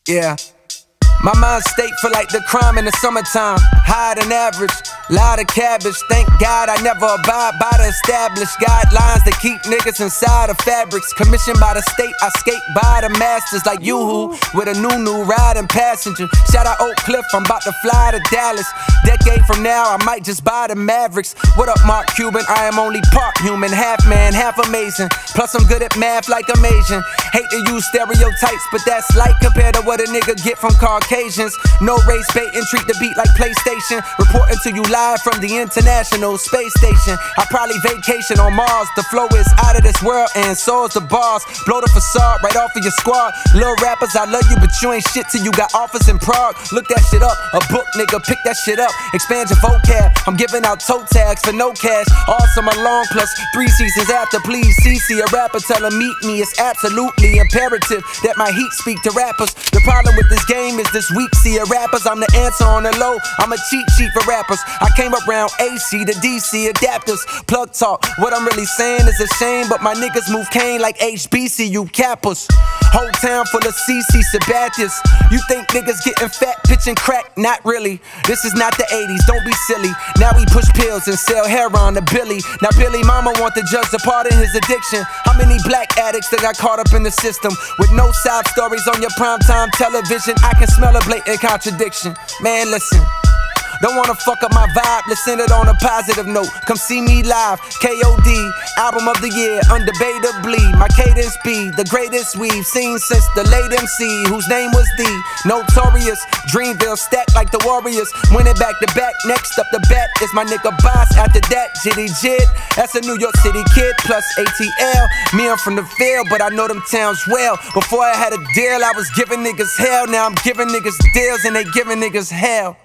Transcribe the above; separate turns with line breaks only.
Yeah. My mind state for like the crime in the summertime. Higher than average, lot of cabbage. Thank God I never abide by the established guidelines that keep niggas inside of fabrics. Commissioned by the state, I skate by the masters like Yoo-hoo with a new riding passenger. Shout out Oak Cliff, I'm about to fly to Dallas. Decade from now, I might just buy the Mavericks. What up, Mark Cuban? I am only part human, half man, half amazing. Plus I'm good at math like I'm Asian. Hate to use stereotypes, but that's light compared to what a nigga get from Caucasians. No race baiting, treat the beat like PlayStation. Reporting to you live from the International Space Station. I probably vacation on Mars. The flow is out of this world and so is the bars. Blow the facade right off of your squad. Little rappers, I love you, but you ain't shit till you got offers in Prague. Look that shit up, a book nigga, pick that shit up. Expand your vocab, I'm giving out toe tags for no cash. All summer long plus 3 seasons after. Please CC a rapper, tell him meet me. It's absolutely imperative that my heat speak to rappers. The problem with this game is this weak see a rappers. I'm the answer on the low, I'm a cheat sheet for rappers. I came around AC to DC adapters. Plug talk, what I'm really saying is a shame, but my niggas move cane like HBCU Kappas. Whole town full of CC Sabathias. You think niggas getting fat, pitching crack? Not really. This is not the 80s, don't be silly. Now we push pills and sell heroin to Billy. Now Billy mama want the judge to pardon his addiction. How many black addicts that got caught up in the system? With no side stories on your primetime television, I can smell a blatant contradiction. Man, listen. Don't wanna fuck up my vibe, let's end it on a positive note. Come see me live, KOD, album of the year, undebatably. My cadence be the greatest we've seen since the late MC, whose name was the Notorious. Dreamville stacked like the Warriors, winning back to back. Next up the bat is my nigga Boss. After that, Jitty Jit, that's a New York City kid, plus ATL. Me, I'm from the field, but I know them towns well. Before I had a deal, I was giving niggas hell. Now I'm giving niggas deals and they giving niggas hell.